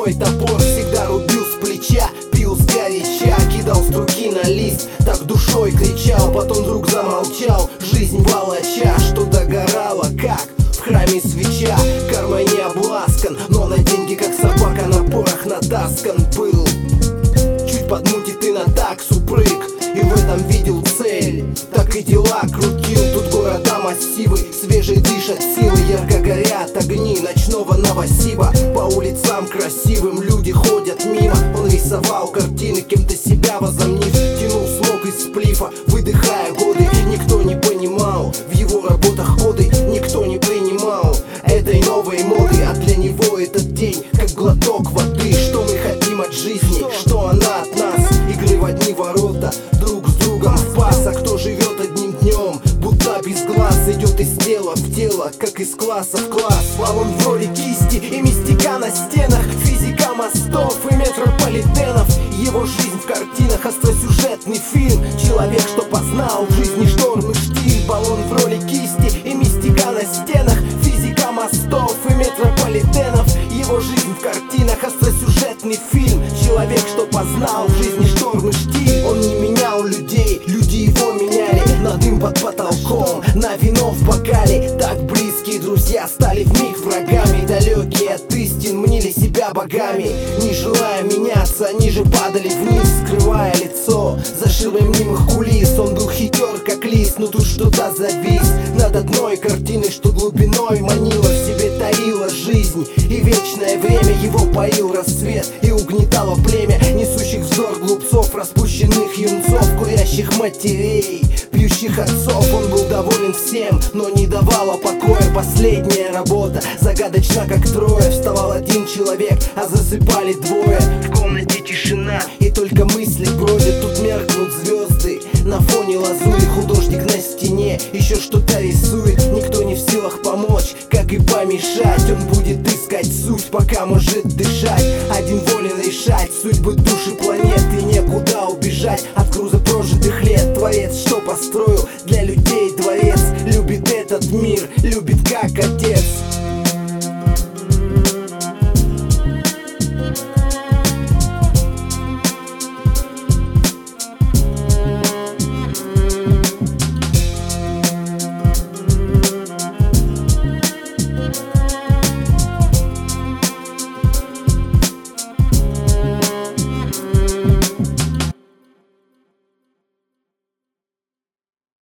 свой топор всегда рубил с плеча, пил сгоряча, кидал струки на лист, так душой кричал, потом вдруг замолчал, жизнь волоча, что догорала, как в храме свеча. Кармой не обласкан, но на деньги, как собака, на порох натаскан был. Чуть подмутит и на таксу прыг, и в этом видел цель. Так и дела крутил, тут города массивы, свежий дышат силы, ярко горят огни ночного Новосиба. По улицам красивым люди ходят мимо. Он рисовал картины, кем-то себя возомнив, тянул смог из сплифа, выдыхая годы. Никто не понимал в его работах ходы, никто не принимал этой новой моды. А для него этот день как глоток воды. Что мы хотим от жизни, что она от нас? Игры в одни ворота, друг с другом в пас. А кто живет одним днем, будто без глаз, идет из тела в тело, как из класса в класс. Баллон в роли кисти и мистика на стенах, физика мостов и метрополитенов. Его жизнь в картинах, остросюжетный фильм. Человек, что познал в жизни шторм и штиль. Баллон в роли кисти и мистика на стенах, физика мостов и метрополитенов. Его жизнь в картинах, остросюжетный фильм. Человек, что познал в жизни шторм и штиль. Он не менял людей, люди его меняли. На дым под потолком, на вино в бокале. Так близкие друзья стали вмиг врагами. Далекие от истин мнили себя богами. Не желая меняться, они же падали вниз, скрывая лицо за ширмой мнимых кулис. Он был хитер, как лис, но тут что-то завис над одной картиной, что глубиной манила, в себе таила жизнь. И вечное время его поил рассвет, и угнетало племя несущих вздор глупцов, распущенных юнцов, курящих матерей, пьющих отцов. Он был доволен всем, но не давала покоя последняя работа. Загадочно, как трое, вставал один человек, а засыпали двое. В комнате тишина, и только мысли бродят. Тут меркнут звезды на фоне лазури. Художник на стене еще что-то рисует. Никто не в силах помочь, как и помешать. Он будет искать суть, пока может дышать. Один волен решать судьбы души планеты. Некуда убежать от груза прожитых лет. Творец, что построил для людей дворец, любит этот мир, любит как отец.